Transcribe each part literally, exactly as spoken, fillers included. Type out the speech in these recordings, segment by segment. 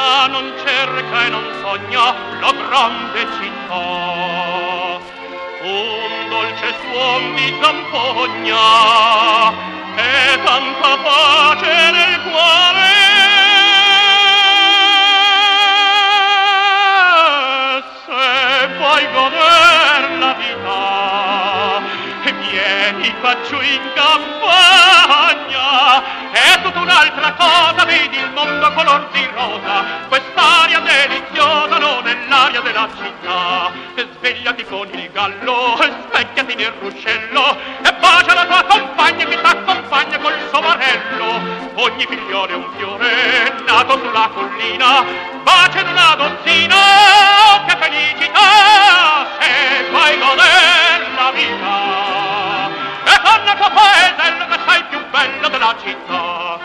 l'anima non cerca e non sogna la grande città. Un dolce suon mi zampogna e tanta pace nel cuore. Se vuoi goder la vita, vieni qua giù in campagna. È tutta un'altra cosa, vedi il mondo color di rosa. Quest'aria deliziosa non è l'aria della città. Svegliati con il gallo, specchiati nel ruscello e bacia la tua compagna che t'accompagna col suo marello. Ogni figliolo è un fiore nato sulla collina, bacia in una dozzina, oh, che felicità! Se vuoi goder la vita e con il tuo paesello che sei più bello della città.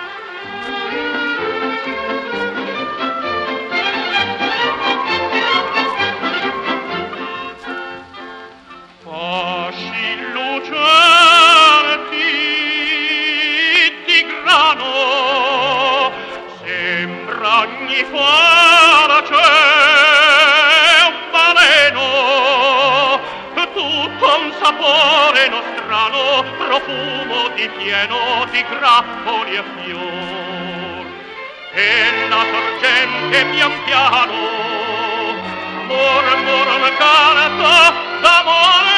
Fasci lucenti di grano, sembra ogni face un baleno, tutto un sapore nostrano, profumo di pieno di grappoli e fior. E la sorgente pian piano mormora un canto d'amore.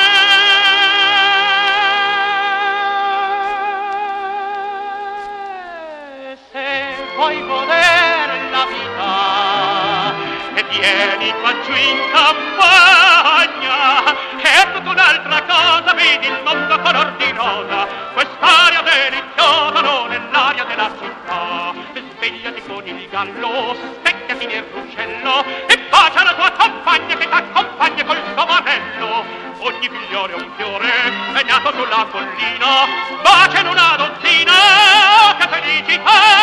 Se vuoi godere la vita e vieni qua giù in campagna, è tutta un'altra cosa, vedi il mondo color di rosa. Quest'aria deliziosa non è l'aria della città. Svegliati con il gallo, specchiati nel ruscello e bacia la tua compagna che t'accompagna col suo marello. Ogni figliore è un fiore, è nato sulla collina, bacia in una dozzina, oh, che felicità!